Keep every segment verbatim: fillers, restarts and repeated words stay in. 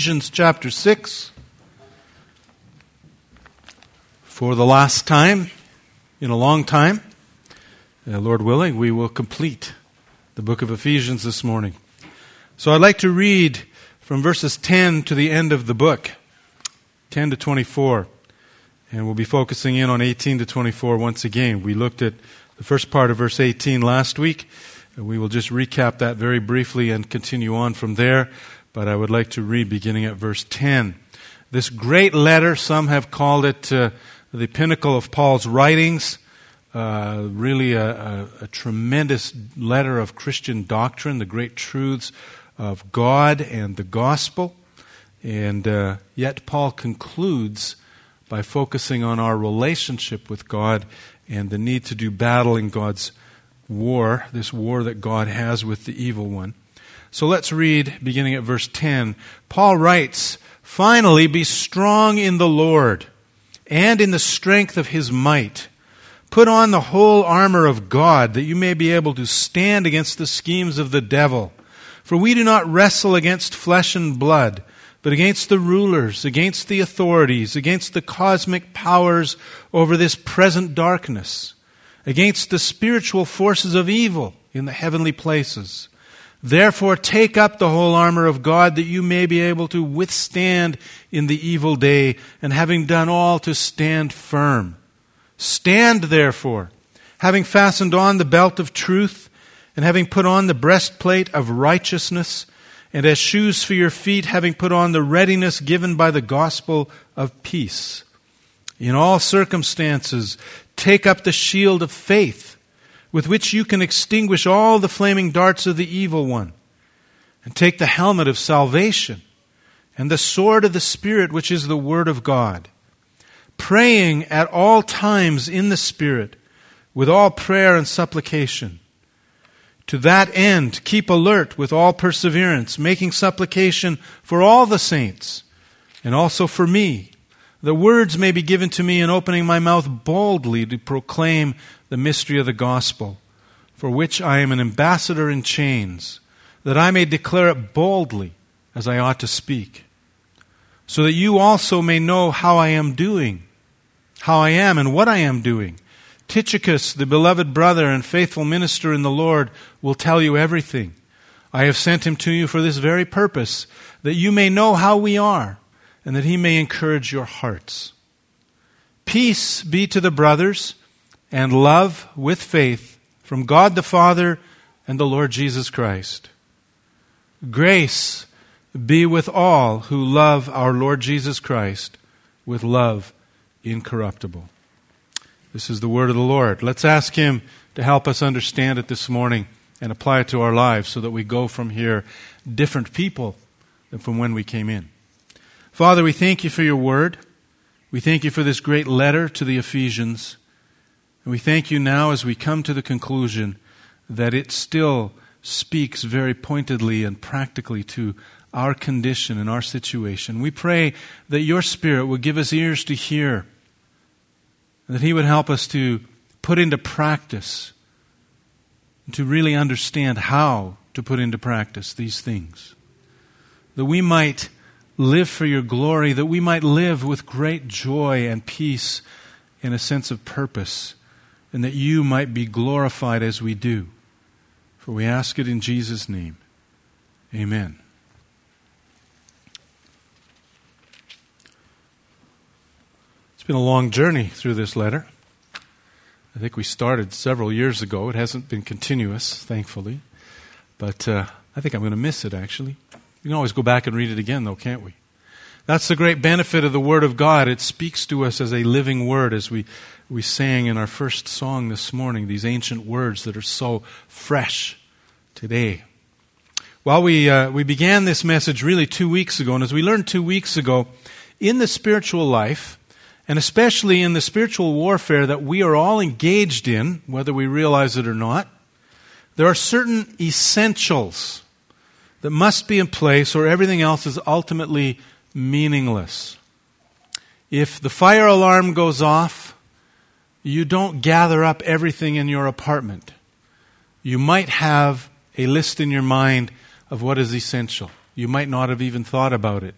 Ephesians chapter six. For the last time in a long time, uh, Lord willing, we will complete the book of Ephesians this morning. So I'd like to read from verses ten to the end of the book, ten to twenty-four. And we'll be focusing in on eighteen to twenty-four once again. We looked at the first part of verse eighteen last week. And we will just recap that very briefly and continue on from there. But I would like to read beginning at verse ten. This great letter, some have called it uh, the pinnacle of Paul's writings. Uh, really a, a, a tremendous letter of Christian doctrine, the great truths of God and the gospel. And uh, yet Paul concludes by focusing on our relationship with God and the need to do battle in God's war, this war that God has with the evil one. So let's read beginning at verse ten. Paul writes, "Finally, be strong in the Lord and in the strength of His might. Put on the whole armor of God, that you may be able to stand against the schemes of the devil. For we do not wrestle against flesh and blood, but against the rulers, against the authorities, against the cosmic powers over this present darkness, against the spiritual forces of evil in the heavenly places. Therefore take up the whole armor of God, that you may be able to withstand in the evil day, and having done all, to stand firm. Stand therefore, having fastened on the belt of truth, and having put on the breastplate of righteousness, and as shoes for your feet, having put on the readiness given by the gospel of peace. In all circumstances, take up the shield of faith, with which you can extinguish all the flaming darts of the evil one. And take the helmet of salvation, and the sword of the Spirit, which is the word of God. Praying at all times in the Spirit, with all prayer and supplication. To that end, keep alert with all perseverance, making supplication for all the saints, and also for me, the words may be given to me in opening my mouth boldly to proclaim the mystery of the gospel, for which I am an ambassador in chains, that I may declare it boldly as I ought to speak, so that you also may know how I am doing, how I am and what I am doing. Tychicus, the beloved brother and faithful minister in the Lord, will tell you everything. I have sent him to you for this very purpose, that you may know how we are, and that he may encourage your hearts. Peace be to the brothers, and love with faith from God the Father and the Lord Jesus Christ. Grace be with all who love our Lord Jesus Christ with love incorruptible." This is the word of the Lord. Let's ask Him to help us understand it this morning and apply it to our lives so that we go from here different people than from when we came in. Father, we thank You for Your word. We thank You for this great letter to the Ephesians. And we thank You now as we come to the conclusion that it still speaks very pointedly and practically to our condition and our situation. We pray that Your Spirit will give us ears to hear, and that He would help us to put into practice, and to really understand how to put into practice these things. That we might live for Your glory, that we might live with great joy and peace and a sense of purpose, and that You might be glorified as we do. For we ask it in Jesus' name. Amen. It's been a long journey through this letter. I think we started several years ago. It hasn't been continuous, thankfully. But uh, I think I'm going to miss it, actually. We can always go back and read it again, though, can't we? That's the great benefit of the Word of God. It speaks to us as a living Word, as we, we sang in our first song this morning, these ancient words that are so fresh today. Well, we, uh, we began this message really two weeks ago, and as we learned two weeks ago, in the spiritual life, and especially in the spiritual warfare that we are all engaged in, whether we realize it or not, there are certain essentials that must be in place or everything else is ultimately meaningless. If the fire alarm goes off, you don't gather up everything in your apartment. You might have a list in your mind of what is essential. You might not have even thought about it.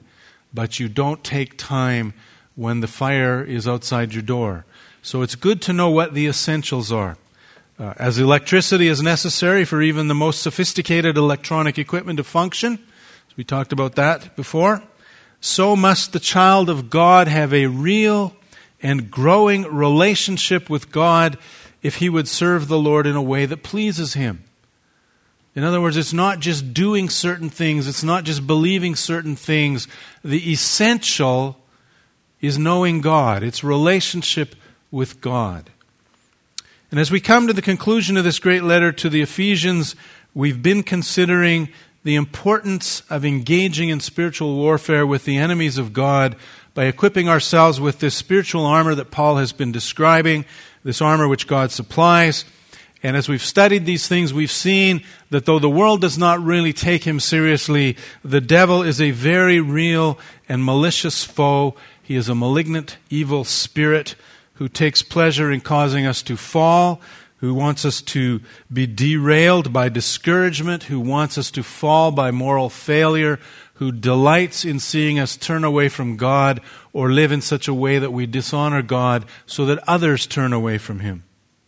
but you don't take time when the fire is outside your door. So it's good to know what the essentials are. Uh, as electricity is necessary for even the most sophisticated electronic equipment to function, as we talked about that before, so must the child of God have a real and growing relationship with God if he would serve the Lord in a way that pleases him. In other words, it's not just doing certain things, it's not just believing certain things. The essential is knowing God. It's relationship with God. And as we come to the conclusion of this great letter to the Ephesians, we've been considering the importance of engaging in spiritual warfare with the enemies of God by equipping ourselves with this spiritual armor that Paul has been describing, this armor which God supplies. And as we've studied these things, we've seen that though the world does not really take him seriously, the devil is a very real and malicious foe. He is a malignant, evil spirit who takes pleasure in causing us to fall, who wants us to be derailed by discouragement, who wants us to fall by moral failure, who delights in seeing us turn away from God or live in such a way that we dishonor God so that others turn away from him.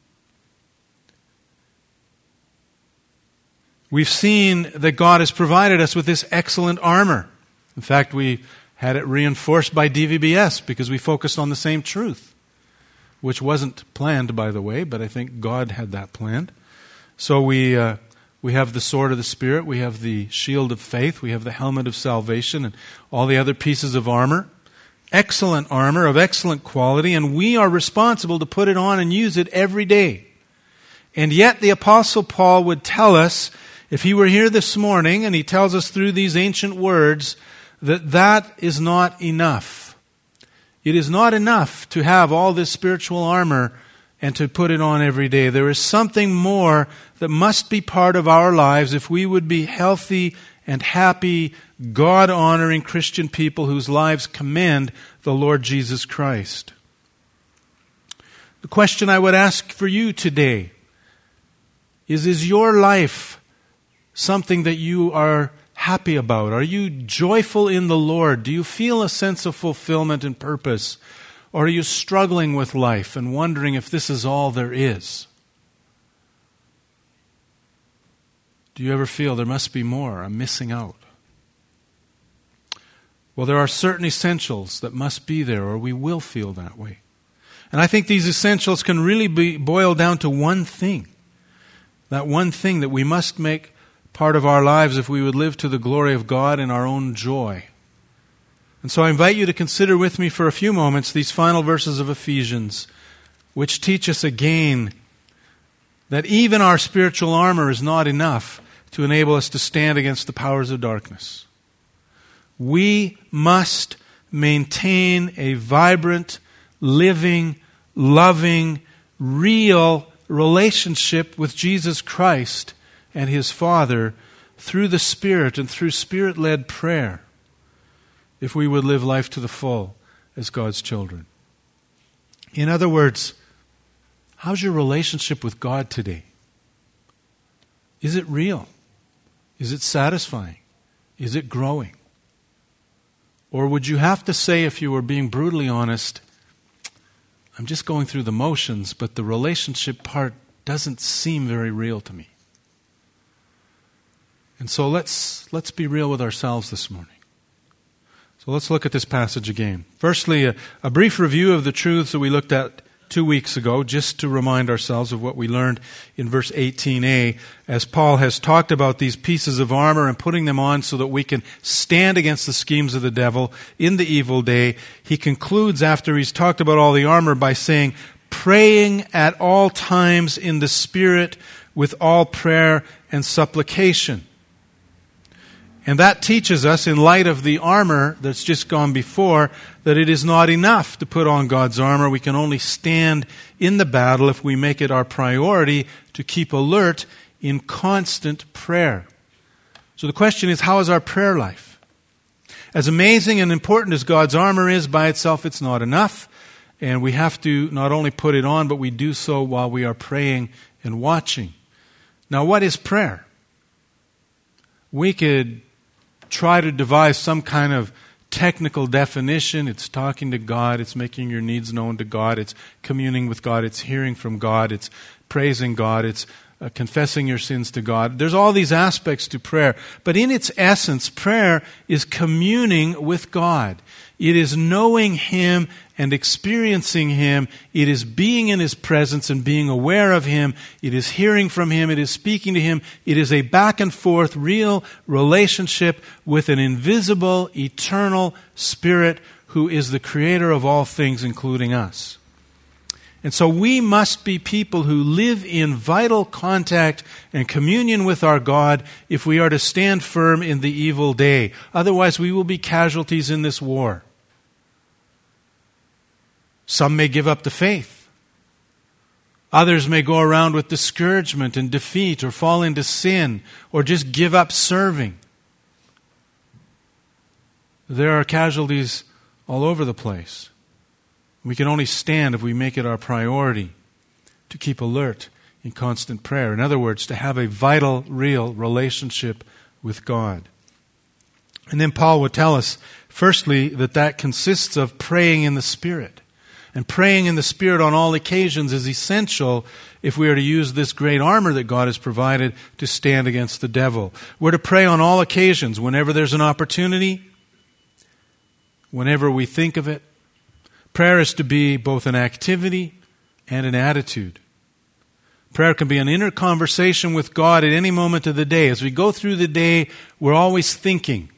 We've seen that God has provided us with this excellent armor. In fact, we had it reinforced by D V B S because we focused on the same truth, which wasn't planned, by the way, but I think God had that planned. So we uh, we have the sword of the Spirit, we have the shield of faith, we have the helmet of salvation, and all the other pieces of armor. Excellent armor of excellent quality, and we are responsible to put it on and use it every day. And yet the Apostle Paul would tell us, if he were here this morning, and he tells us through these ancient words, that that is not enough. It is not enough to have all this spiritual armor and to put it on every day. There is something more that must be part of our lives if we would be healthy and happy, God-honoring Christian people whose lives commend the Lord Jesus Christ. The question I would ask for you today is, is your life something that you are happy about? Are you joyful in the Lord? Do you feel a sense of fulfillment and purpose? Or are you struggling with life and wondering if this is all there is? Do you ever feel there must be more? I'm missing out. Well, there are certain essentials that must be there, or we will feel that way. And I think these essentials can really be boiled down to one thing. That one thing that we must make part of our lives if we would live to the glory of God and our own joy. And so I invite you to consider with me for a few moments these final verses of Ephesians, which teach us again that even our spiritual armor is not enough to enable us to stand against the powers of darkness. We must maintain a vibrant, living, loving, real relationship with Jesus Christ and His Father through the Spirit and through Spirit-led prayer, if we would live life to the full as God's children. In other words, how's your relationship with God today? Is it real? Is it satisfying? Is it growing? Or would you have to say, if you were being brutally honest, I'm just going through the motions, but the relationship part doesn't seem very real to me? And so let's let's be real with ourselves this morning. So let's look at this passage again. Firstly, a, a brief review of the truths that we looked at two weeks ago, just to remind ourselves of what we learned in verse eighteen a, as Paul has talked about these pieces of armor and putting them on so that we can stand against the schemes of the devil in the evil day. He concludes, after he's talked about all the armor, by saying, praying at all times in the Spirit with all prayer and supplication. And that teaches us, in light of the armor that's just gone before, that it is not enough to put on God's armor. We can only stand in the battle if we make it our priority to keep alert in constant prayer. So the question is, how is our prayer life? As amazing and important as God's armor is, by itself it's not enough. And we have to not only put it on, but we do so while we are praying and watching. Now, what is prayer? We could try to devise some kind of technical definition. It's talking to God. It's making your needs known to God. It's communing with God. It's hearing from God. It's praising God. It's uh, confessing your sins to God. There's all these aspects to prayer. But in its essence, prayer is communing with God. It is knowing Him and experiencing Him. It is being in His presence and being aware of Him. It is hearing from Him. It is speaking to Him. It is a back and forth, real relationship with an invisible, eternal Spirit who is the creator of all things, including us. And so we must be people who live in vital contact and communion with our God if we are to stand firm in the evil day. Otherwise, we will be casualties in this war. Some may give up the faith. Others may go around with discouragement and defeat or fall into sin or just give up serving. There are casualties all over the place. We can only stand if we make it our priority to keep alert in constant prayer. In other words, to have a vital, real relationship with God. And then Paul would tell us, firstly, that that consists of praying in the Spirit. And praying in the Spirit on all occasions is essential if we are to use this great armor that God has provided to stand against the devil. We're to pray on all occasions, whenever there's an opportunity, whenever we think of it. Prayer is to be both an activity and an attitude. Prayer can be an inner conversation with God at any moment of the day. As we go through the day, we're always thinking.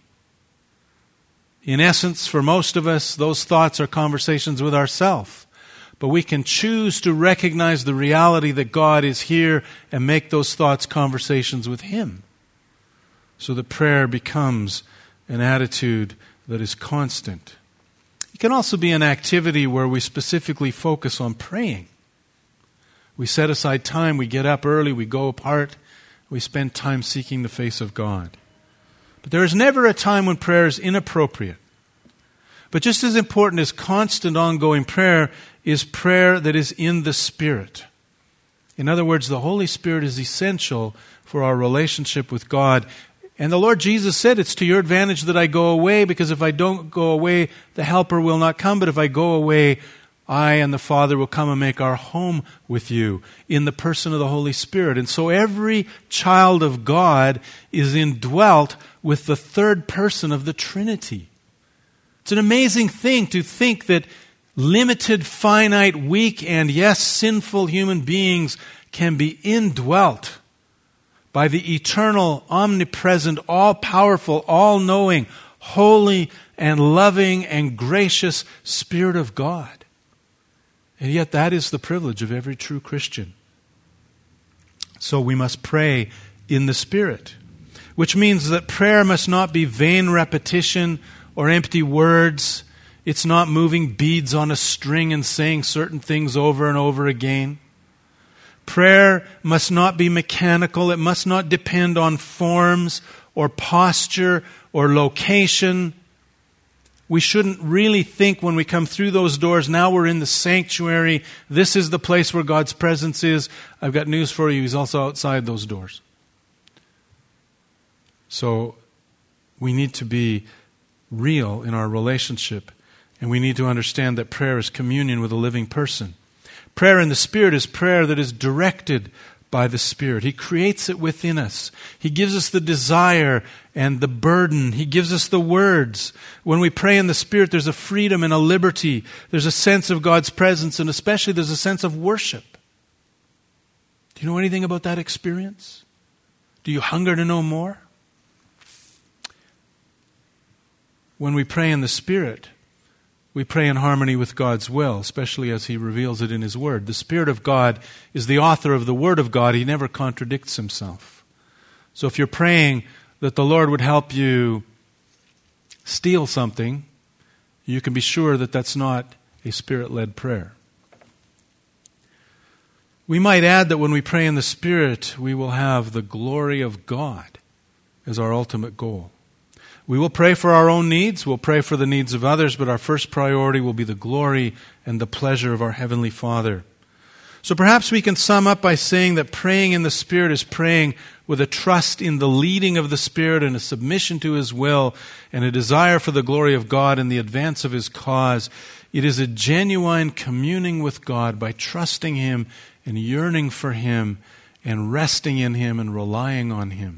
In essence, for most of us, those thoughts are conversations with ourselves. But we can choose to recognize the reality that God is here and make those thoughts conversations with Him. So that prayer becomes an attitude that is constant. It can also be an activity where we specifically focus on praying. We set aside time, we get up early, we go apart, we spend time seeking the face of God. But there is never a time when prayer is inappropriate. But just as important as constant ongoing prayer is prayer that is in the Spirit. In other words, the Holy Spirit is essential for our relationship with God. And the Lord Jesus said, it's to your advantage that I go away, because if I don't go away, the Helper will not come. But if I go away, I and the Father will come and make our home with you in the person of the Holy Spirit. And so every child of God is indwelt with the third person of the Trinity. It's an amazing thing to think that limited, finite, weak, and yes, sinful human beings can be indwelt by the eternal, omnipresent, all-powerful, all-knowing, holy and loving and gracious Spirit of God. And yet that is the privilege of every true Christian. So we must pray in the Spirit, which means that prayer must not be vain repetition or empty words. It's not moving beads on a string and saying certain things over and over again. Prayer must not be mechanical. It must not depend on forms or posture or location. We shouldn't really think when we come through those doors, now we're in the sanctuary, this is the place where God's presence is. I've got news for you, He's also outside those doors. So we need to be real in our relationship, and we need to understand that prayer is communion with a living person. Prayer in the Spirit is prayer that is directed by the Spirit. He creates it within us. He gives us the desire and the burden. He gives us the words. When we pray in the Spirit, there's a freedom and a liberty. There's a sense of God's presence, and especially there's a sense of worship. Do you know anything about that experience? Do you hunger to know more? When we pray in the Spirit, we pray in harmony with God's will, especially as He reveals it in His Word. The Spirit of God is the author of the Word of God. He never contradicts Himself. So if you're praying that the Lord would help you steal something, you can be sure that that's not a Spirit-led prayer. We might add that when we pray in the Spirit, we will have the glory of God as our ultimate goal. We will pray for our own needs, we'll pray for the needs of others, but our first priority will be the glory and the pleasure of our Heavenly Father. So perhaps we can sum up by saying that praying in the Spirit is praying with a trust in the leading of the Spirit and a submission to His will and a desire for the glory of God and the advance of His cause. It is a genuine communing with God by trusting Him and yearning for Him and resting in Him and relying on Him.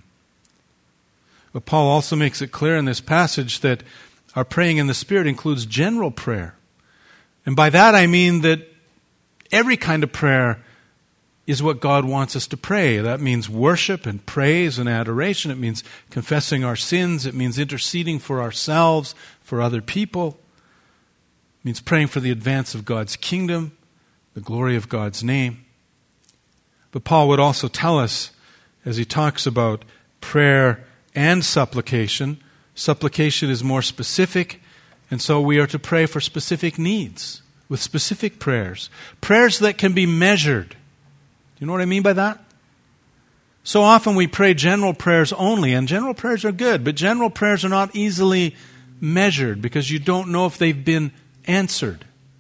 But Paul also makes it clear in this passage that our praying in the Spirit includes general prayer. And by that I mean that every kind of prayer is what God wants us to pray. That means worship and praise and adoration. It means confessing our sins. It means interceding for ourselves, for other people. It means praying for the advance of God's kingdom, the glory of God's name. But Paul would also tell us, as he talks about prayer and supplication, supplication is more specific, and so we are to pray for specific needs, with specific prayers. Prayers that can be measured. Do you know what I mean by that? So often we pray general prayers only, and general prayers are good, but general prayers are not easily measured because you don't know if they've been answered.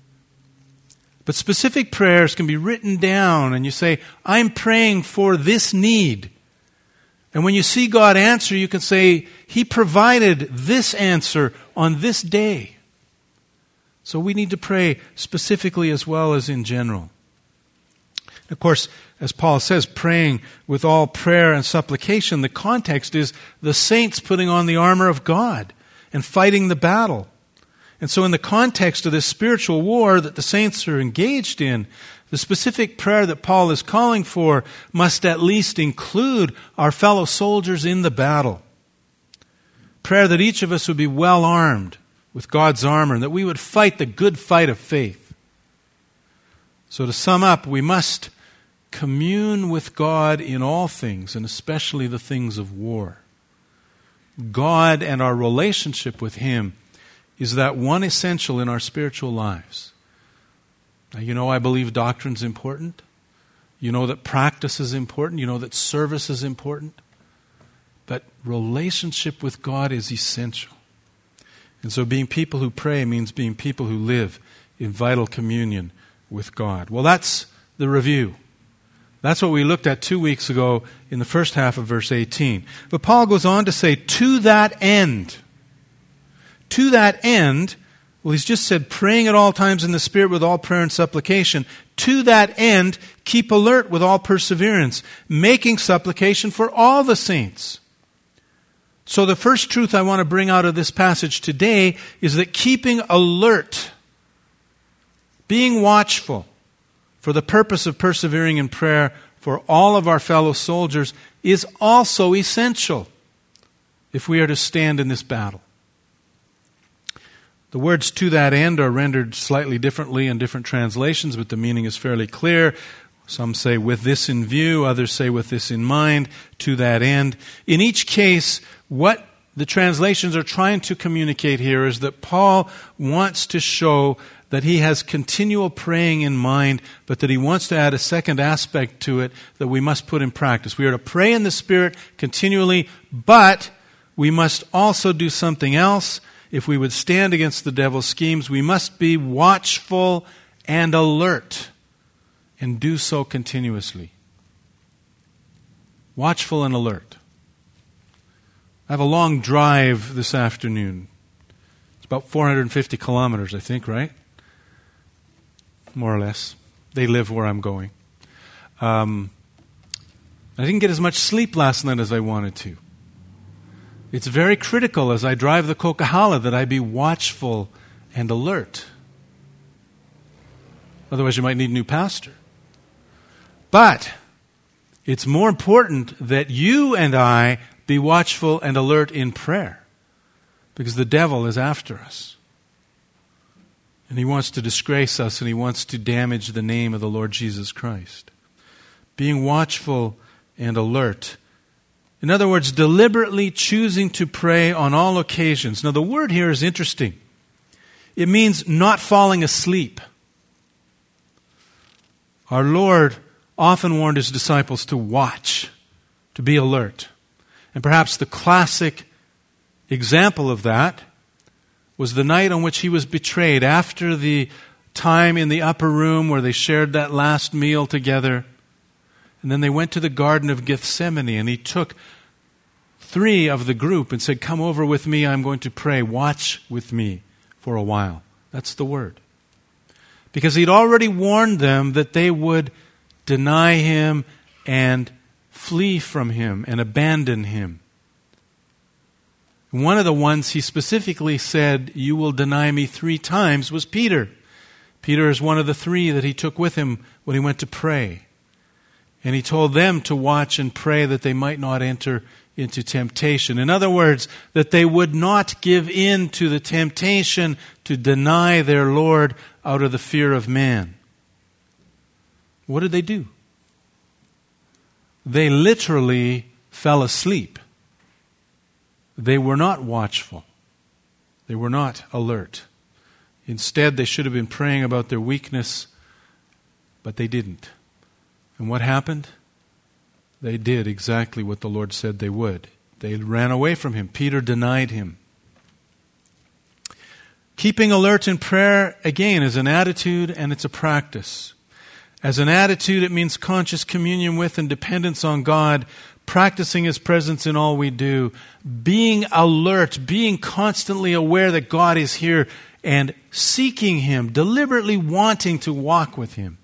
But specific prayers can be written down, and you say, I'm praying for this need. And when you see God answer, you can say, He provided this answer on this day. So we need to pray specifically as well as in general. Of course, as Paul says, praying with all prayer and supplication, the context is the saints putting on the armor of God and fighting the battle. And so in the context of this spiritual war that the saints are engaged in, the specific prayer that Paul is calling for must at least include our fellow soldiers in the battle. Prayer that each of us would be well armed with God's armor and that we would fight the good fight of faith. So to sum up, we must commune with God in all things, and especially the things of war. God and our relationship with Him is that one essential in our spiritual lives. Now, you know I believe doctrine's important. You know that practice is important. You know that service is important. But relationship with God is essential. And so being people who pray means being people who live in vital communion with God. Well, that's the review. That's what we looked at two weeks ago in the first half of verse eighteen. But Paul goes on to say, to that end. To that end, well, he's just said praying at all times in the Spirit with all prayer and supplication. To that end, keep alert with all perseverance, making supplication for all the saints. So the first truth I want to bring out of this passage today is that keeping alert, being watchful for the purpose of persevering in prayer for all of our fellow soldiers is also essential if we are to stand in this battle. The words to that end are rendered slightly differently in different translations, but the meaning is fairly clear. Some say with this in view, others say with this in mind, to that end. In each case, what the translations are trying to communicate here is that Paul wants to show that he has continual praying in mind, but that he wants to add a second aspect to it that we must put in practice. We are to pray in the Spirit continually, but we must also do something else. If we would stand against the devil's schemes, we must be watchful and alert, and do so continuously. Watchful and alert. I have a long drive this afternoon. It's about four hundred fifty kilometers, I think, right? More or less. They live where I'm going. Um, I didn't get as much sleep last night as I wanted to. It's very critical as I drive the Coquihalla that I be watchful and alert. Otherwise you might need a new pastor. But it's more important that you and I be watchful and alert in prayer, because the devil is after us. And he wants to disgrace us, and he wants to damage the name of the Lord Jesus Christ. Being watchful and alert. In other words, deliberately choosing to pray on all occasions. Now the word here is interesting. It means not falling asleep. Our Lord often warned His disciples to watch, to be alert. And perhaps the classic example of that was the night on which He was betrayed, after the time in the upper room where they shared that last meal together. And then they went to the Garden of Gethsemane, and he took three of the group and said, come over with me, I'm going to pray. Watch with me for a while. That's the word. Because he'd already warned them that they would deny him and flee from him and abandon him. One of the ones he specifically said, you will deny me three times, was Peter. Peter is one of the three that he took with him when he went to pray. And he told them to watch and pray that they might not enter into temptation. In other words, that they would not give in to the temptation to deny their Lord out of the fear of man. What did they do? They literally fell asleep. They were not watchful. They were not alert. Instead, they should have been praying about their weakness, but they didn't. And what happened? They did exactly what the Lord said they would. They ran away from him. Peter denied him. Keeping alert in prayer, again, is an attitude and it's a practice. As an attitude, it means conscious communion with and dependence on God, practicing His presence in all we do, being alert, being constantly aware that God is here and seeking Him, deliberately wanting to walk with Him.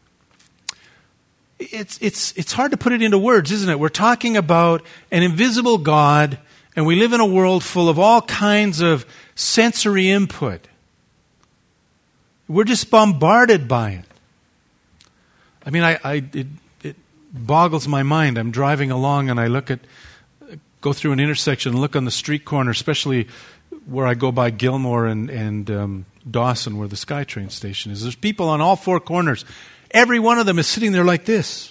It's, it's, it's hard to put it into words, isn't it? We're talking about an invisible God, and we live in a world full of all kinds of sensory input. We're just bombarded by it. I mean, I, I it, it boggles my mind. I'm driving along and I look at, go through an intersection and look on the street corner, especially where I go by Gilmore and, and um, Dawson, where the SkyTrain station is. There's people on all four corners. Every one of them is sitting there like this.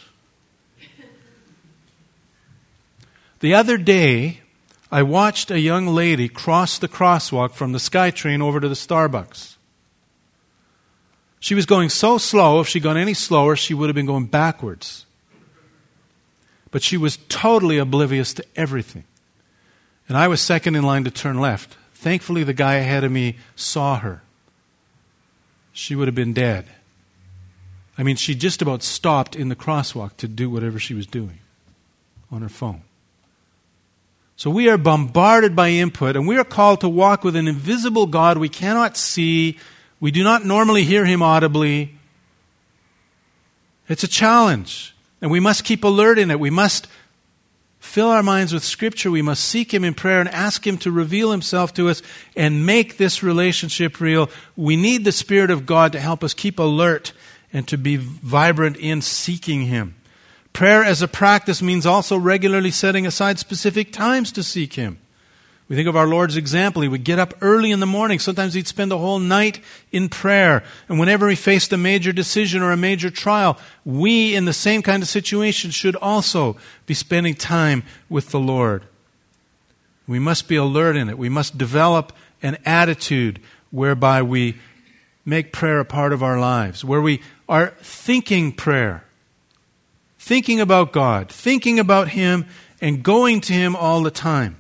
The other day, I watched a young lady cross the crosswalk from the SkyTrain over to the Starbucks. She was going so slow, if she'd gone any slower, she would have been going backwards. But she was totally oblivious to everything. And I was second in line to turn left. Thankfully, the guy ahead of me saw her. She would have been dead. I mean, she just about stopped in the crosswalk to do whatever she was doing on her phone. So we are bombarded by input, and we are called to walk with an invisible God we cannot see. We do not normally hear Him audibly. It's a challenge, and we must keep alert in it. We must fill our minds with Scripture. We must seek Him in prayer and ask Him to reveal Himself to us and make this relationship real. We need the Spirit of God to help us keep alert and to be vibrant in seeking Him. Prayer as a practice means also regularly setting aside specific times to seek Him. We think of our Lord's example. He would get up early in the morning. Sometimes He'd spend the whole night in prayer. And whenever He faced a major decision or a major trial, we in the same kind of situation should also be spending time with the Lord. We must be alert in it. We must develop an attitude whereby we make prayer a part of our lives, where we are thinking prayer, thinking about God, thinking about Him, and going to Him all the time.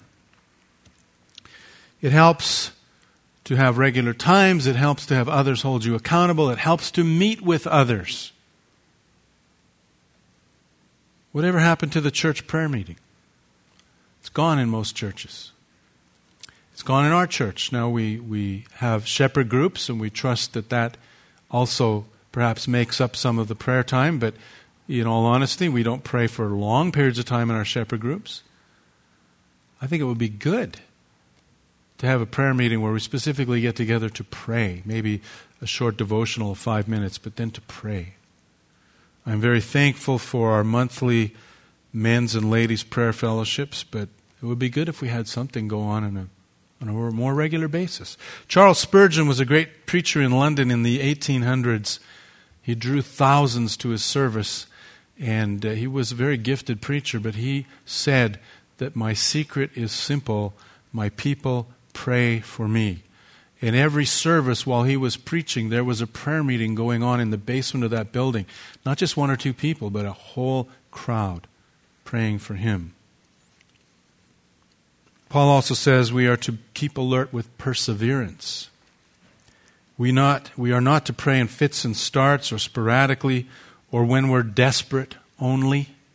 It helps to have regular times. It helps to have others hold you accountable. It helps to meet with others. Whatever happened to the church prayer meeting? It's gone in most churches. It's gone in our church. Now we, we have shepherd groups, and we trust that that also perhaps makes up some of the prayer time. But in all honesty, we don't pray for long periods of time in our shepherd groups. I think it would be good to have a prayer meeting where we specifically get together to pray. Maybe a short devotional of five minutes, but then to pray. I'm very thankful for our monthly men's and ladies' prayer fellowships, but it would be good if we had something go on in a, on a more regular basis. Charles Spurgeon was a great preacher in London in the eighteen hundreds. He drew thousands to his service, and uh, he was a very gifted preacher, but he said that my secret is simple: my people pray for me. In every service while he was preaching, there was a prayer meeting going on in the basement of that building. Not just one or two people, but a whole crowd praying for him. Paul also says we are to keep alert with perseverance. We not we are not to pray in fits and starts or sporadically or when we're desperate only.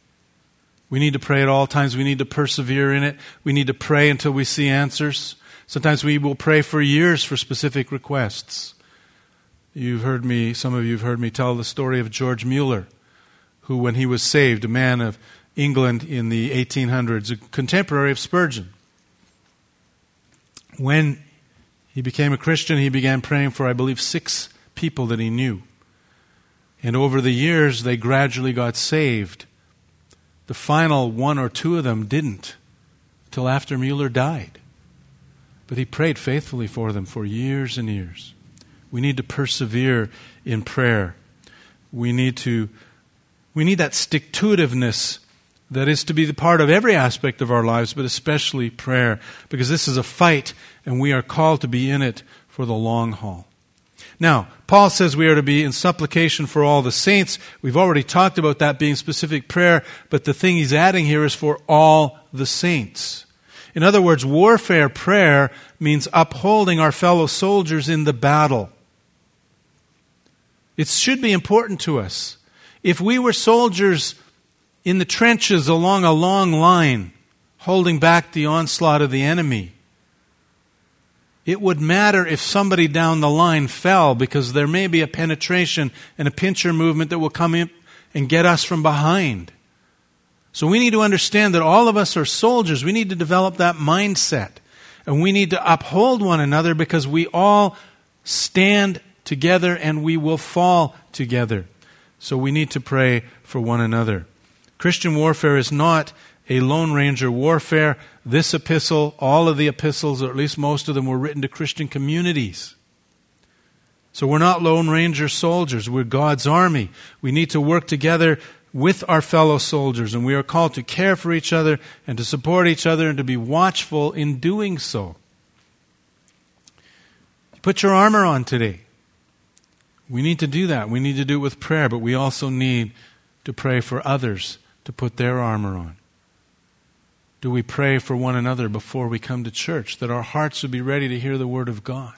We need to pray at all times. We need to persevere in it. We need to pray until we see answers. Sometimes we will pray for years for specific requests. You've heard me, some of you have heard me tell the story of George Mueller, who, when he was saved, a man of England in the eighteen hundreds, a contemporary of Spurgeon. When he became a Christian, he began praying for, I believe, six people that he knew. And over the years, they gradually got saved. The final one or two of them didn't, till after Mueller died. But he prayed faithfully for them for years and years. We need to persevere in prayer. We need to, we need that stick-to-itiveness that is to be the part of every aspect of our lives, but especially prayer, because this is a fight, and we are called to be in it for the long haul. Now, Paul says we are to be in supplication for all the saints. We've already talked about that being specific prayer, but the thing he's adding here is for all the saints. In other words, warfare prayer means upholding our fellow soldiers in the battle. It should be important to us. If we were soldiers in the trenches along a long line, holding back the onslaught of the enemy, it would matter if somebody down the line fell, because there may be a penetration and a pincher movement that will come in and get us from behind. So we need to understand that all of us are soldiers. We need to develop that mindset. And we need to uphold one another, because we all stand together and we will fall together. So we need to pray for one another. Christian warfare is not a Lone Ranger warfare. This epistle, all of the epistles, or at least most of them, were written to Christian communities. So we're not Lone Ranger soldiers. We're God's army. We need to work together with our fellow soldiers, and we are called to care for each other and to support each other and to be watchful in doing so. Put your armor on today. We need to do that. We need to do it with prayer, but we also need to pray for others to put their armor on. Do we pray for one another before we come to church, that our hearts would be ready to hear the Word of God?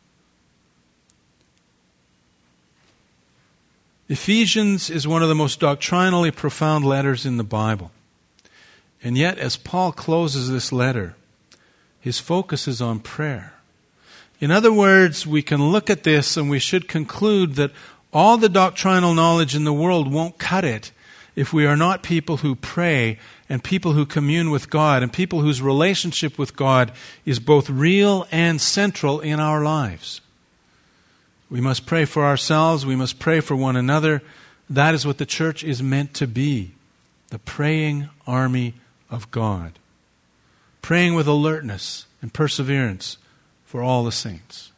Ephesians is one of the most doctrinally profound letters in the Bible. And yet, as Paul closes this letter, his focus is on prayer. In other words, we can look at this and we should conclude that all the doctrinal knowledge in the world won't cut it if we are not people who pray and people who commune with God and people whose relationship with God is both real and central in our lives. We must pray for ourselves. We must pray for one another. That is what the church is meant to be, the praying army of God. Praying with alertness and perseverance for all the saints.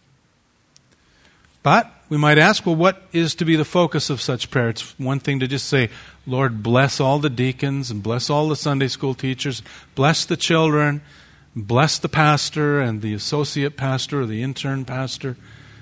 But we might ask, well, what is to be the focus of such prayer? It's one thing to just say, Lord, bless all the deacons and bless all the Sunday school teachers, bless the children, bless the pastor and the associate pastor or the intern pastor.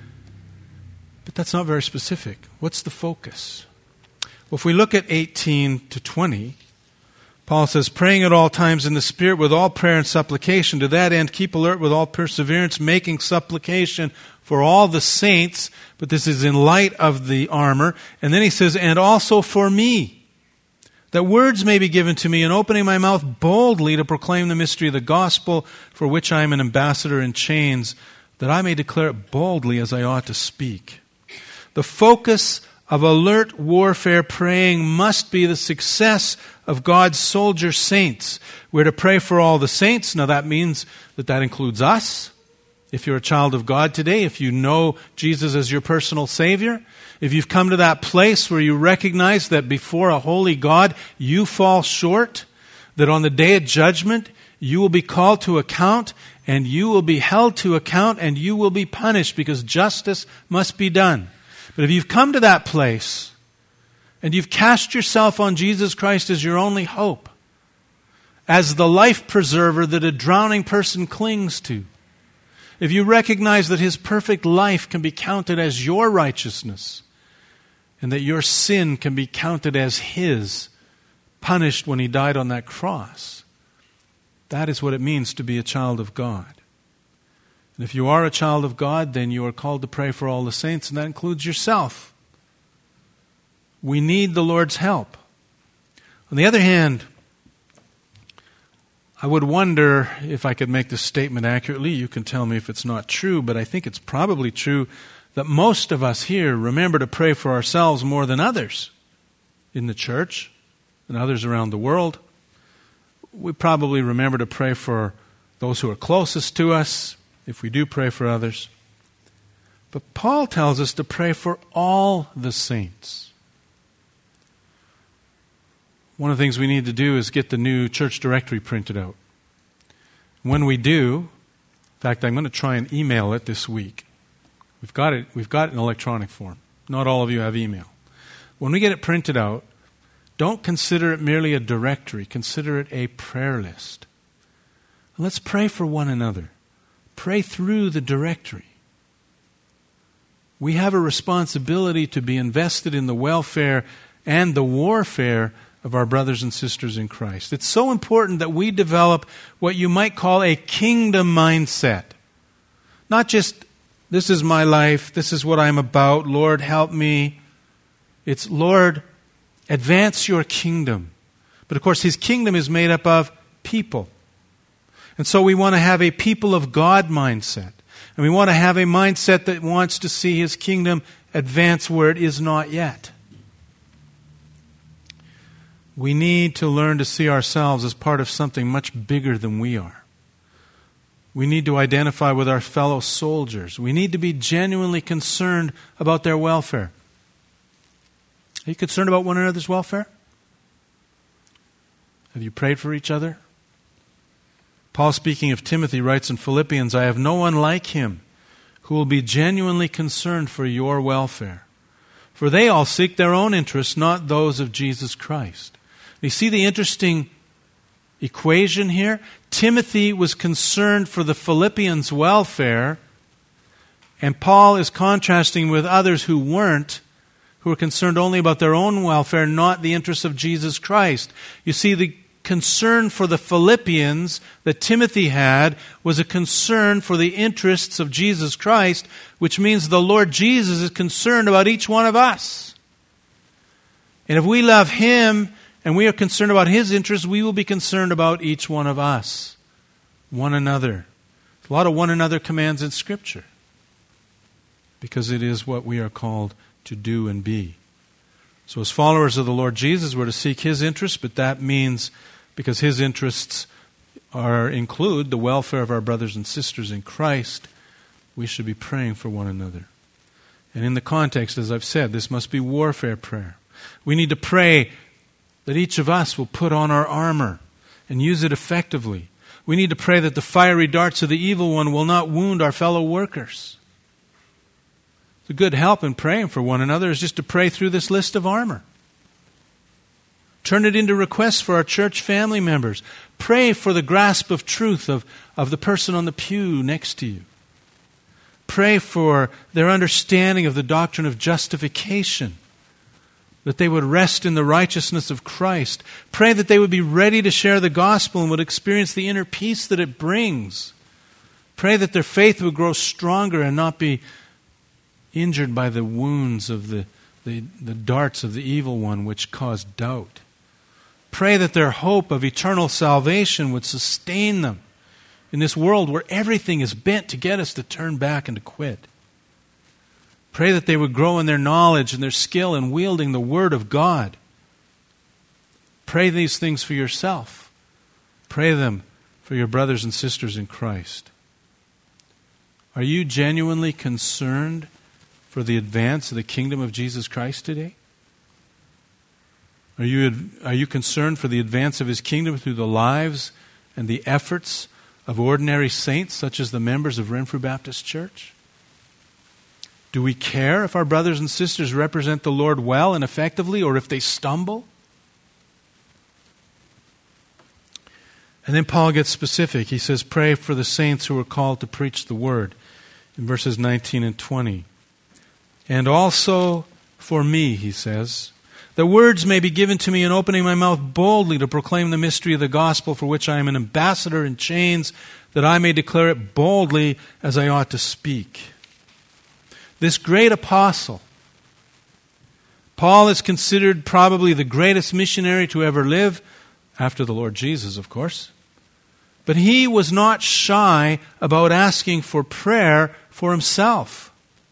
But that's not very specific. What's the focus? Well, if we look at eighteen to twenty, Paul says, praying at all times in the Spirit with all prayer and supplication. To that end, keep alert with all perseverance, making supplication for all the saints. But this is in light of the armor. And then he says, and also for me, that words may be given to me in opening my mouth boldly to proclaim the mystery of the gospel, for which I am an ambassador in chains, that I may declare it boldly as I ought to speak. The focus of alert warfare praying must be the success of God's soldier saints. We're to pray for all the saints. Now that means that that includes us. If you're a child of God today, if you know Jesus as your personal Savior, if you've come to that place where you recognize that before a holy God you fall short, that on the day of judgment you will be called to account and you will be held to account and you will be punished because justice must be done. But if you've come to that place and you've cast yourself on Jesus Christ as your only hope, as the life preserver that a drowning person clings to, if you recognize that His perfect life can be counted as your righteousness and that your sin can be counted as His, punished when He died on that cross, that is what it means to be a child of God. And if you are a child of God, then you are called to pray for all the saints, and that includes yourself. We need the Lord's help. On the other hand, I would wonder if I could make this statement accurately. You can tell me if it's not true, but I think it's probably true that most of us here remember to pray for ourselves more than others in the church and others around the world. We probably remember to pray for those who are closest to us, if we do pray for others. But Paul tells us to pray for all the saints. One of the things we need to do is get the new church directory printed out. When we do, in fact, I'm going to try and email it this week. We've got it, we've got it in electronic form. Not all of you have email. When we get it printed out, don't consider it merely a directory. Consider it a prayer list. Let's pray for one another. Pray through the directory. We have a responsibility to be invested in the welfare and the warfare of our brothers and sisters in Christ. It's so important that we develop what you might call a kingdom mindset. Not just, this is my life, this is what I'm about, Lord, help me. It's, Lord, advance your kingdom. But of course, His kingdom is made up of people. And so we want to have a people of God mindset. And we want to have a mindset that wants to see His kingdom advance where it is not yet. We need to learn to see ourselves as part of something much bigger than we are. We need to identify with our fellow soldiers. We need to be genuinely concerned about their welfare. Are you concerned about one another's welfare? Have you prayed for each other? Paul, speaking of Timothy, writes in Philippians, I have no one like him who will be genuinely concerned for your welfare. For they all seek their own interests, not those of Jesus Christ. You see the interesting equation here? Timothy was concerned for the Philippians' welfare, and Paul is contrasting with others who weren't, who were concerned only about their own welfare, not the interests of Jesus Christ. You see, the concern for the Philippians that Timothy had was a concern for the interests of Jesus Christ, which means the Lord Jesus is concerned about each one of us. And if we love Him and we are concerned about His interests, we will be concerned about each one of us, one another. A lot of one another commands in Scripture because it is what we are called to do and be. So as followers of the Lord Jesus, we're to seek His interests, but that means because His interests are include the welfare of our brothers and sisters in Christ, we should be praying for one another. And in the context, as I've said, this must be warfare prayer. We need to pray that each of us will put on our armor and use it effectively. We need to pray that the fiery darts of the evil one will not wound our fellow workers. The good help in praying for one another is just to pray through this list of armor. Turn it into requests for our church family members. Pray for the grasp of truth of, of the person on the pew next to you. Pray for their understanding of the doctrine of justification, that they would rest in the righteousness of Christ. Pray that they would be ready to share the gospel and would experience the inner peace that it brings. Pray that their faith would grow stronger and not be injured by the wounds of the, the, the darts of the evil one which cause doubt. Pray that their hope of eternal salvation would sustain them in this world where everything is bent to get us to turn back and to quit. Pray that they would grow in their knowledge and their skill in wielding the Word of God. Pray these things for yourself. Pray them for your brothers and sisters in Christ. Are you genuinely concerned for the advance of the kingdom of Jesus Christ today? Are you, are you concerned for the advance of His kingdom through the lives and the efforts of ordinary saints such as the members of Renfrew Baptist Church? Do we care if our brothers and sisters represent the Lord well and effectively, or if they stumble? And then Paul gets specific. He says, pray for the saints who are called to preach the word in verses nineteen and twenty. And also for me, he says, the words may be given to me in opening my mouth boldly to proclaim the mystery of the gospel, for which I am an ambassador in chains, that I may declare it boldly as I ought to speak. This great apostle, Paul is considered probably the greatest missionary to ever live, after the Lord Jesus, of course. But he was not shy about asking for prayer for himself.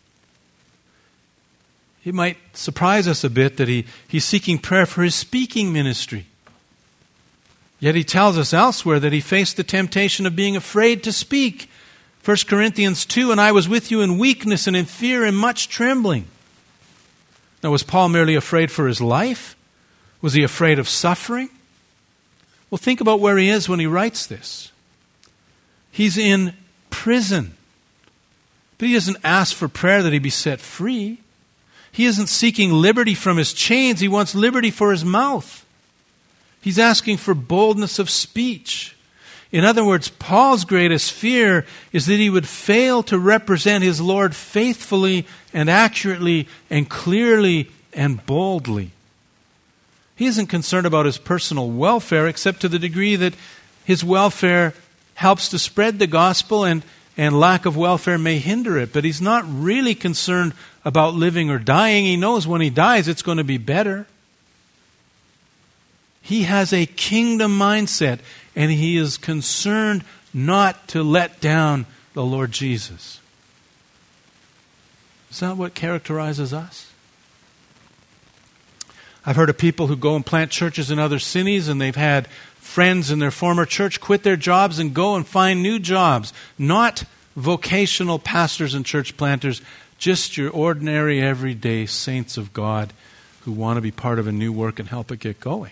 It might surprise us a bit that he, he's seeking prayer for his speaking ministry. Yet he tells us elsewhere that he faced the temptation of being afraid to speak. First Corinthians two, and I was with you in weakness and in fear and much trembling. Now, was Paul merely afraid for his life? Was he afraid of suffering? Well, think about where he is when he writes this. He's in prison. But he doesn't ask for prayer that he be set free. He isn't seeking liberty from his chains. He wants liberty for his mouth. He's asking for boldness of speech. In other words, Paul's greatest fear is that he would fail to represent his Lord faithfully and accurately and clearly and boldly. He isn't concerned about his personal welfare except to the degree that his welfare helps to spread the gospel and, and lack of welfare may hinder it. But he's not really concerned about living or dying. He knows when he dies it's going to be better. He has a kingdom mindset, and he is concerned not to let down the Lord Jesus. Is that what characterizes us? I've heard of people who go and plant churches in other cities, and they've had friends in their former church quit their jobs and go and find new jobs. Not vocational pastors and church planters, just your ordinary, everyday saints of God who want to be part of a new work and help it get going.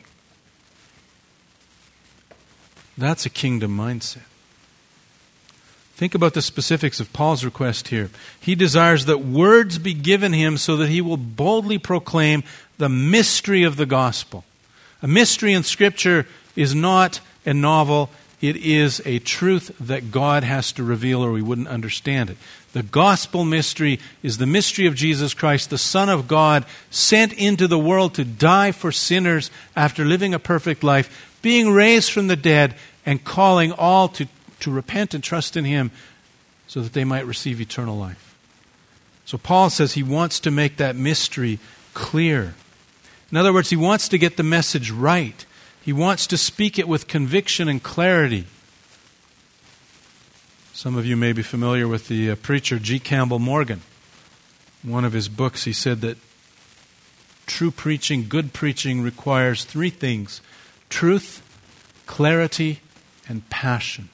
That's a kingdom mindset. Think about the specifics of Paul's request here. He desires that words be given him so that he will boldly proclaim the mystery of the gospel. A mystery in Scripture is not a novel. It is a truth that God has to reveal or we wouldn't understand it. The gospel mystery is the mystery of Jesus Christ, the Son of God, sent into the world to die for sinners after living a perfect life, being raised from the dead, and calling all to, to repent and trust in Him so that they might receive eternal life. So Paul says he wants to make that mystery clear. In other words, he wants to get the message right. He wants to speak it with conviction and clarity. Some of you may be familiar with the uh, preacher G. Campbell Morgan. In one of his books, he said that true preaching, good preaching, requires three things: truth, clarity, and passion.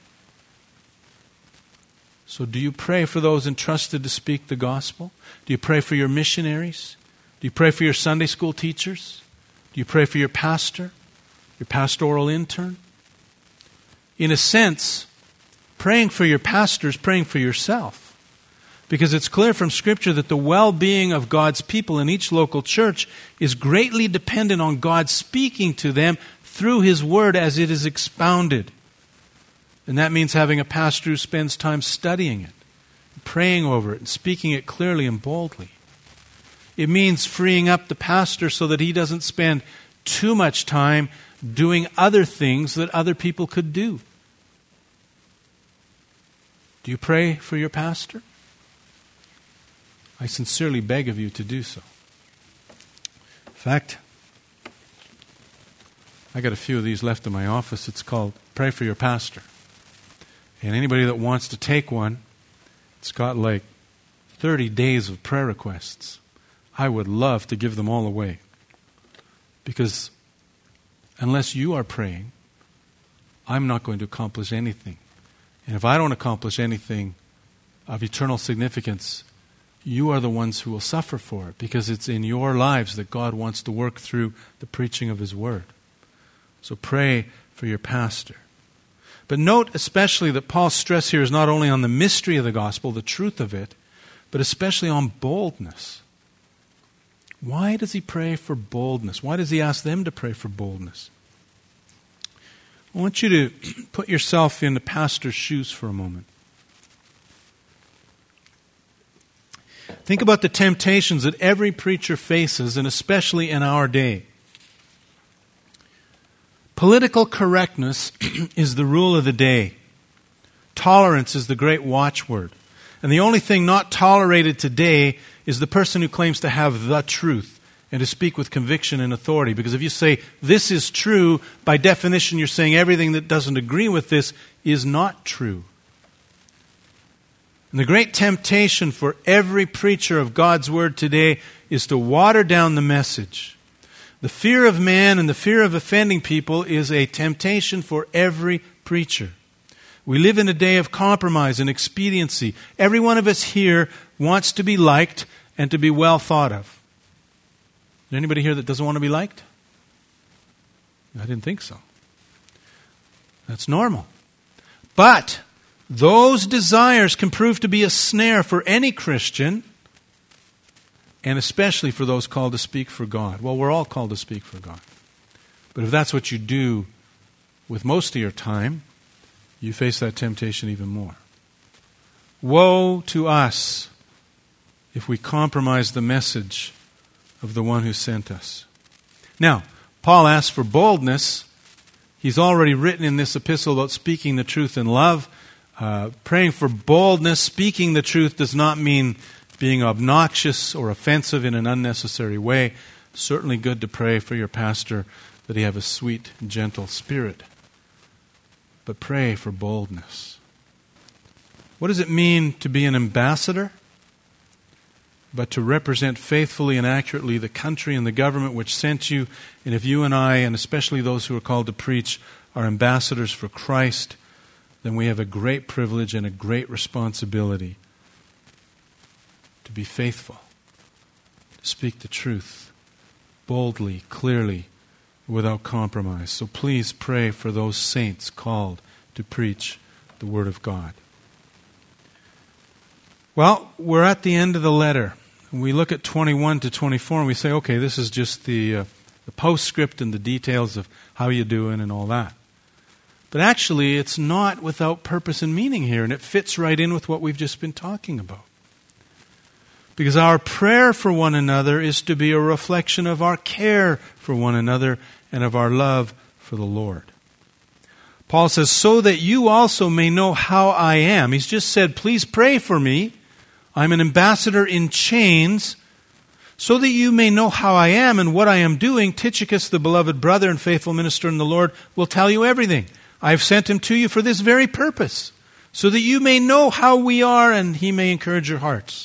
So do you pray for those entrusted to speak the gospel? Do you pray for your missionaries? Do you pray for your Sunday school teachers? Do you pray for your pastor, your pastoral intern? In a sense, praying for your pastor is praying for yourself. Because it's clear from Scripture that the well-being of God's people in each local church is greatly dependent on God speaking to them through His Word as it is expounded. And that means having a pastor who spends time studying it, praying over it, and speaking it clearly and boldly. It means freeing up the pastor so that he doesn't spend too much time doing other things that other people could do. Do you pray for your pastor? I sincerely beg of you to do so. In fact, I got a few of these left in my office. It's called Pray for Your Pastor. And anybody that wants to take one, it's got like thirty days of prayer requests. I would love to give them all away. Because unless you are praying, I'm not going to accomplish anything. And if I don't accomplish anything of eternal significance, you are the ones who will suffer for it, because it's in your lives that God wants to work through the preaching of His Word. So pray for your pastor. But note especially that Paul's stress here is not only on the mystery of the gospel, the truth of it, but especially on boldness. Why does he pray for boldness? Why does he ask them to pray for boldness? I want you to put yourself in the pastor's shoes for a moment. Think about the temptations that every preacher faces, and especially in our day. Political correctness is the rule of the day. Tolerance is the great watchword. And the only thing not tolerated today is the person who claims to have the truth and to speak with conviction and authority. Because if you say, this is true, by definition you're saying everything that doesn't agree with this is not true. And the great temptation for every preacher of God's Word today is to water down the message. The fear of man and the fear of offending people is a temptation for every preacher. We live in a day of compromise and expediency. Every one of us here wants to be liked and to be well thought of. Is there anybody here that doesn't want to be liked? I didn't think so. That's normal. But those desires can prove to be a snare for any Christian, and especially for those called to speak for God. Well, we're all called to speak for God. But if that's what you do with most of your time, you face that temptation even more. Woe to us if we compromise the message of the one who sent us. Now, Paul asks for boldness. He's already written in this epistle about speaking the truth in love. Uh, praying for boldness, speaking the truth, does not mean being obnoxious or offensive in an unnecessary way. Certainly good to pray for your pastor that he have a sweet and gentle spirit. But pray for boldness. What does it mean to be an ambassador? But to represent faithfully and accurately the country and the government which sent you. And if you and I, and especially those who are called to preach, are ambassadors for Christ, then we have a great privilege and a great responsibility to be faithful, to speak the truth boldly, clearly, without compromise. So please pray for those saints called to preach the Word of God. Well, we're at the end of the letter. We look at twenty-one to twenty-four and we say, okay, this is just the, uh, the postscript and the details of how you're doing and all that. But actually, it's not without purpose and meaning here, and it fits right in with what we've just been talking about. Because our prayer for one another is to be a reflection of our care for one another and of our love for the Lord. Paul says, so that you also may know how I am. He's just said, please pray for me. I'm an ambassador in chains, so that you may know how I am and what I am doing. Tychicus, the beloved brother and faithful minister in the Lord, will tell you everything. I have sent him to you for this very purpose, so that you may know how we are and he may encourage your hearts.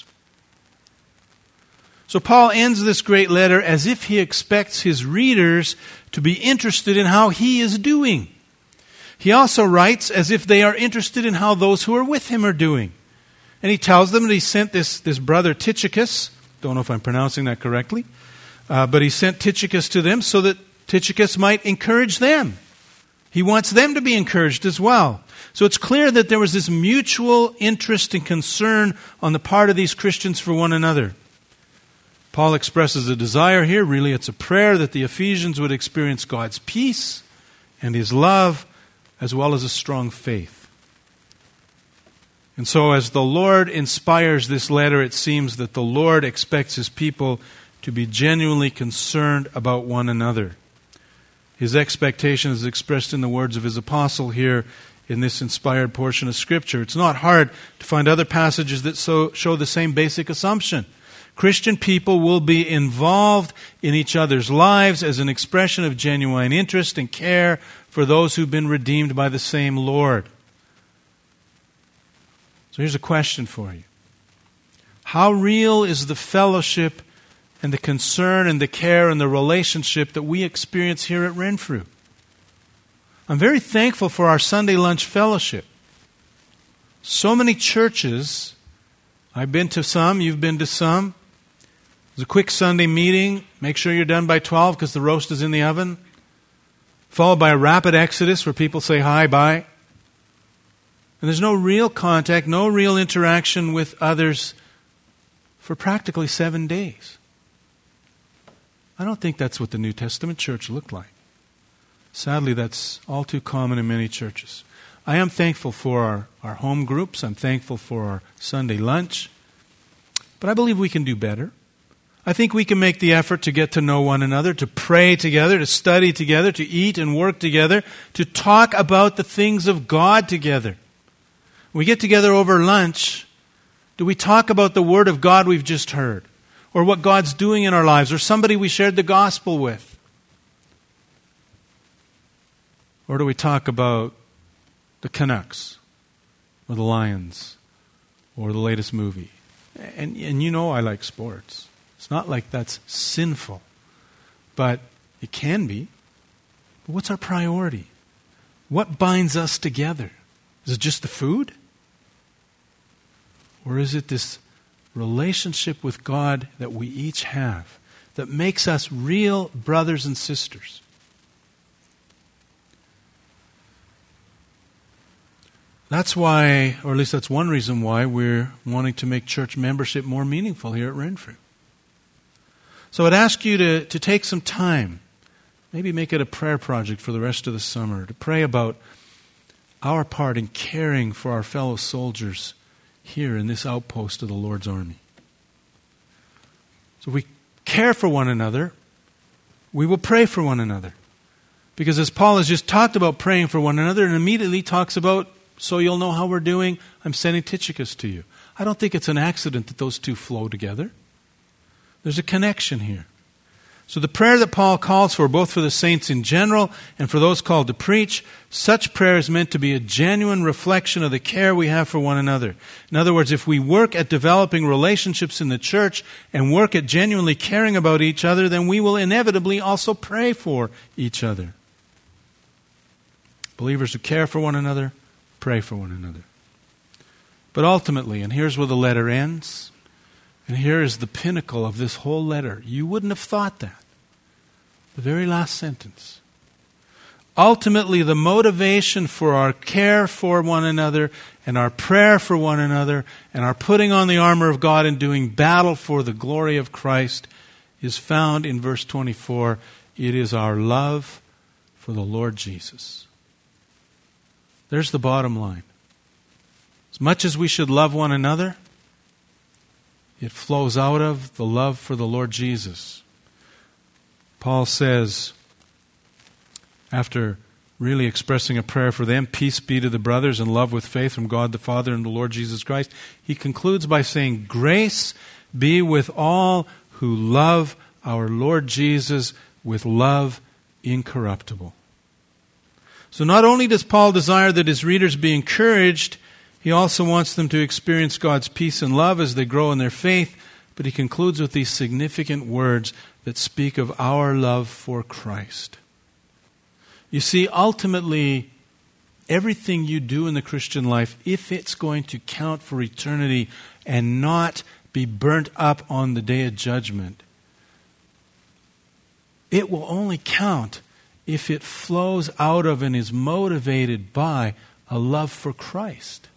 So Paul ends this great letter as if he expects his readers to be interested in how he is doing. He also writes as if they are interested in how those who are with him are doing. And he tells them that he sent this, this brother Tychicus, don't know if I'm pronouncing that correctly, uh, but he sent Tychicus to them so that Tychicus might encourage them. He wants them to be encouraged as well. So it's clear that there was this mutual interest and concern on the part of these Christians for one another. Paul expresses a desire here, really it's a prayer, that the Ephesians would experience God's peace and His love, as well as a strong faith. And so as the Lord inspires this letter, it seems that the Lord expects His people to be genuinely concerned about one another. His expectation is expressed in the words of His apostle here in this inspired portion of Scripture. It's not hard to find other passages that so show the same basic assumption. Christian people will be involved in each other's lives as an expression of genuine interest and care for those who've been redeemed by the same Lord. So here's a question for you. How real is the fellowship and the concern and the care and the relationship that we experience here at Renfrew? I'm very thankful for our Sunday lunch fellowship. So many churches, I've been to some, you've been to some. There's a quick Sunday meeting. Make sure you're done by twelve because the roast is in the oven. Followed by a rapid exodus where people say hi, bye. And there's no real contact, no real interaction with others for practically seven days. I don't think that's what the New Testament church looked like. Sadly, that's all too common in many churches. I am thankful for our, our home groups. I'm thankful for our Sunday lunch. But I believe we can do better. I think we can make the effort to get to know one another, to pray together, to study together, to eat and work together, to talk about the things of God together. When we get together over lunch, do we talk about the Word of God we've just heard? or what God's doing in our lives, or somebody we shared the gospel with? Or do we talk about the Canucks, or the Lions, or the latest movie? And, and you know I like sports. It's not like that's sinful, but it can be. But what's our priority? What binds us together? Is it just the food? Or is it this relationship with God that we each have that makes us real brothers and sisters? That's why, or at least that's one reason why, we're wanting to make church membership more meaningful here at Renfrew. So I'd ask you to, to take some time, maybe make it a prayer project for the rest of the summer, to pray about our part in caring for our fellow soldiers here in this outpost of the Lord's army. So if we care for one another, we will pray for one another. Because as Paul has just talked about praying for one another, and immediately talks about, so you'll know how we're doing, I'm sending Tychicus to you. I don't think it's an accident that those two flow together. There's a connection here. So the prayer that Paul calls for, both for the saints in general and for those called to preach, such prayer is meant to be a genuine reflection of the care we have for one another. In other words, if we work at developing relationships in the church and work at genuinely caring about each other, then we will inevitably also pray for each other. Believers who care for one another, pray for one another. But ultimately, and here's where the letter ends, and here is the pinnacle of this whole letter. You wouldn't have thought that. The very last sentence. Ultimately, the motivation for our care for one another and our prayer for one another and our putting on the armor of God and doing battle for the glory of Christ is found in verse twenty-four. It is our love for the Lord Jesus. There's the bottom line. As much as we should love one another, it flows out of the love for the Lord Jesus. Paul says, after really expressing a prayer for them, peace be to the brothers and love with faith from God the Father and the Lord Jesus Christ, he concludes by saying, grace be with all who love our Lord Jesus with love incorruptible. So not only does Paul desire that his readers be encouraged, he also wants them to experience God's peace and love as they grow in their faith, but he concludes with these significant words that speak of our love for Christ. You see, ultimately, everything you do in the Christian life, if it's going to count for eternity and not be burnt up on the day of judgment, it will only count if it flows out of and is motivated by a love for Christ.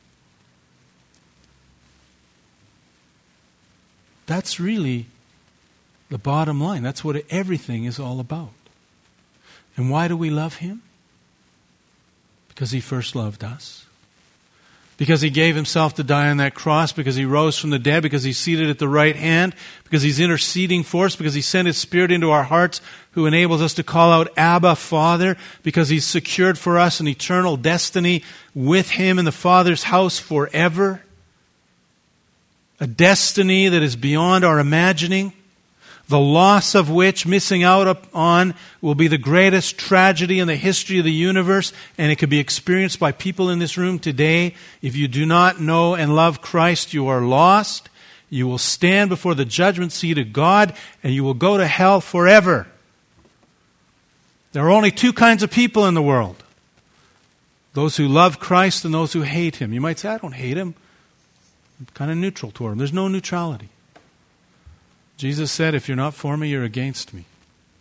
That's really the bottom line. That's what everything is all about. And why do we love Him? Because He first loved us. Because He gave Himself to die on that cross. Because He rose from the dead. Because He's seated at the right hand. Because He's interceding for us. Because He sent His Spirit into our hearts who enables us to call out, Abba, Father. Because He's secured for us an eternal destiny with Him in the Father's house forever. A destiny that is beyond our imagining, the loss of which, missing out on, will be the greatest tragedy in the history of the universe, and it could be experienced by people in this room today. If you do not know and love Christ, you are lost. You will stand before the judgment seat of God, and you will go to hell forever. There are only two kinds of people in the world. Those who love Christ and those who hate Him. You might say, I don't hate Him. I'm kind of neutral toward Him. There's no neutrality. Jesus said, if you're not for me, you're against me.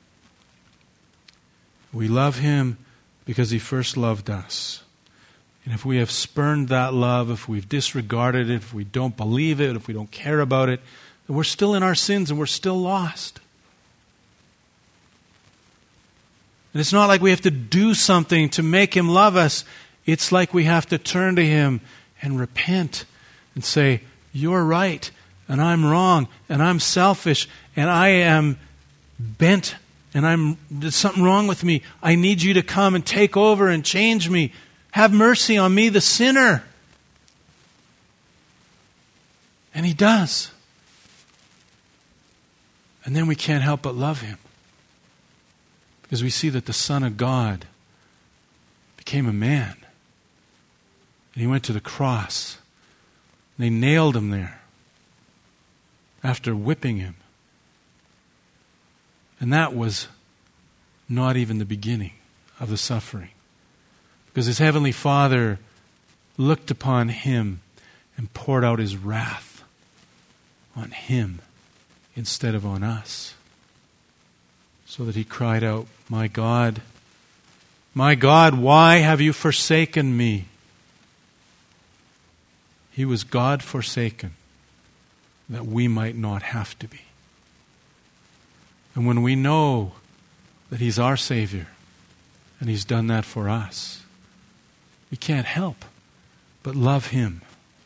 We love Him because He first loved us. And if we have spurned that love, if we've disregarded it, if we don't believe it, if we don't care about it, then we're still in our sins and we're still lost. And it's not like we have to do something to make Him love us. It's like we have to turn to Him and repent and say, you're right, and I'm wrong, and I'm selfish, and I am bent, and I'm there's something wrong with me. I need you to come and take over and change me. Have mercy on me, the sinner. And He does. And then we can't help but love him. Because we see that the Son of God became a man. And he went to the cross. And they nailed him there after whipping him. And that was not even the beginning of the suffering. Because his heavenly Father looked upon him and poured out his wrath on him instead of on us. So that he cried out, "My God, my God, why have you forsaken me?" He was God forsaken that we might not have to be. And when we know that he's our Savior and he's done that for us, we can't help but love him.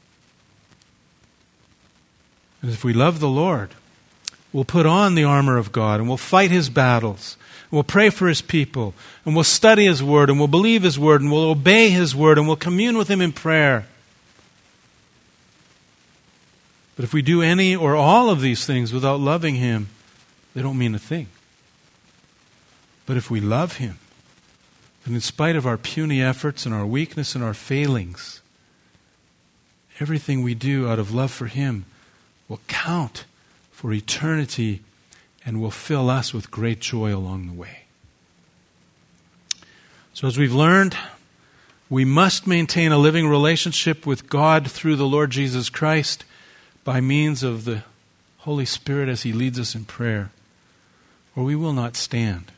And if we love the Lord, we'll put on the armor of God and we'll fight his battles. And we'll pray for his people and we'll study his word and we'll believe his word and we'll obey his word and we'll commune with him in prayer. But if we do any or all of these things without loving him, they don't mean a thing. But if we love him, then in spite of our puny efforts and our weakness and our failings, everything we do out of love for him will count for eternity and will fill us with great joy along the way. So as we've learned, we must maintain a living relationship with God through the Lord Jesus Christ by means of the Holy Spirit as he leads us in prayer, or we will not stand.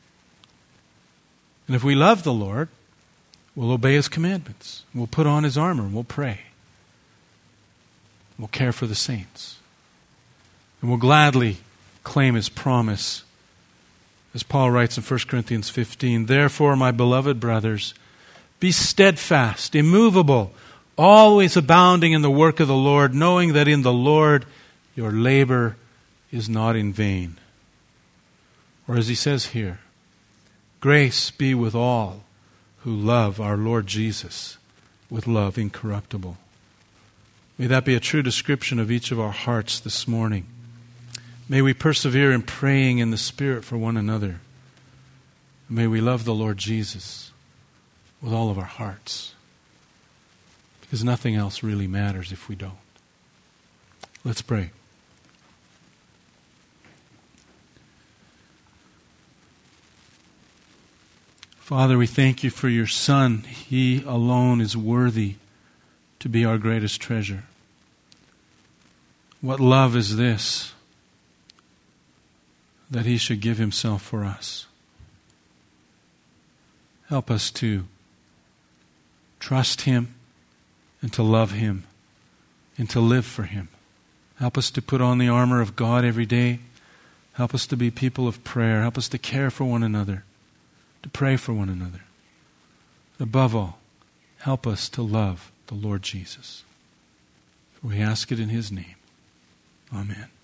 And if we love the Lord, we'll obey his commandments. We'll put on his armor and we'll pray. We'll care for the saints. And we'll gladly claim his promise. As Paul writes in First Corinthians fifteen, "Therefore, my beloved brothers, be steadfast, immovable, always abounding in the work of the Lord, knowing that in the Lord your labor is not in vain." Or as he says here, "Grace be with all who love our Lord Jesus with love incorruptible." May that be a true description of each of our hearts this morning. May we persevere in praying in the Spirit for one another. May we love the Lord Jesus with all of our hearts. Because nothing else really matters if we don't. Let's pray. Father, we thank you for your Son. He alone is worthy to be our greatest treasure. What love is this, that he should give himself for us? Help us to trust him and to love him and to live for him. Help us to put on the armor of God every day. Help us to be people of prayer. Help us to care for one another, to pray for one another. Above all, help us to love the Lord Jesus. We ask it in his name. Amen.